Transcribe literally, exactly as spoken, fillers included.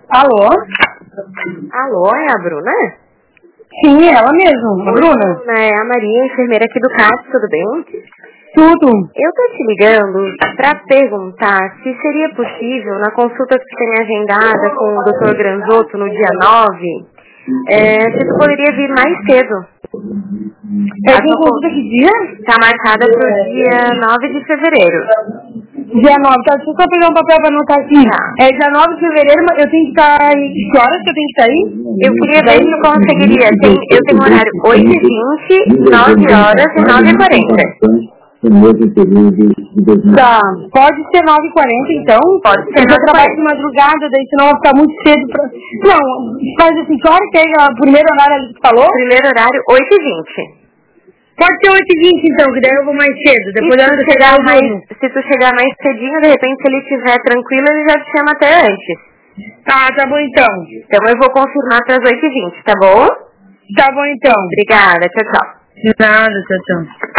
Alô? Alô, é a Bruna? Sim, ela mesmo, a Bruna. Bruna, é a Maria, enfermeira aqui do C A T, tudo bem? Tudo. Eu tô te ligando pra perguntar se seria possível, na consulta que você tem agendada com o doutor Granzotto no dia nove, é, se tu poderia vir mais cedo. É que consulta que dia? Tá marcada pro dia nove de fevereiro. Dia nove, tá? Deixa eu só pegar um papel pra anotar aqui. Tá. É dia nove de fevereiro, mas eu tenho que estar aí. Que horas que eu tenho que estar aí? Eu queria ver se eu conseguiria. Tem, eu tenho horário oito e vinte, nove horas e nove e quarenta. Tá, pode ser nove e quarenta então? Pode ser eu nove e trabalho quarenta. de madrugada, daí senão vai ficar muito cedo pra... Não, faz assim, que hora que é o primeiro horário ali que tu falou? Primeiro horário, oito e vinte. Pode ser oito e vinte então, que daí eu vou mais cedo. Depois E se eu tu, chegar chegar eu mais, durmo. se tu chegar mais cedinho, de repente, se ele estiver tranquilo, ele já te chama até antes. Tá, tá bom então. Então eu vou confirmar para as oito e vinte, tá bom? Tá bom então. Obrigada, tchau, tchau. Nada, tchau, tchau.